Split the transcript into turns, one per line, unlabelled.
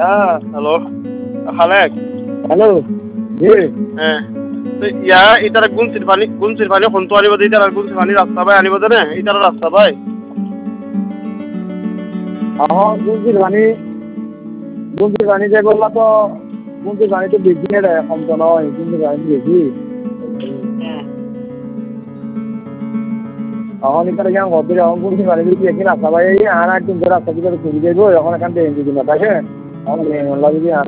hello Khalek
hello G
ইয়া ইতার গুনসির পানি কোনটো আনিব দে ইতার গুনসির পানি রাস্তা ভাই আনিব দে না ইতার রাস্তা ভাই
গুনসির পানি যে বললা তো গুনসির পানি তো বেশি রে কম তো নয় গুনসির পানি বেশি এখন ইতার কেমন ঘর এখন গুনসির পানি যদি একদিন রাস্তা ভাই আর একদিন রাস্তা দিকে ঘুরে যাইব এখন এখান থেকে যদি না থাকে এখন যদি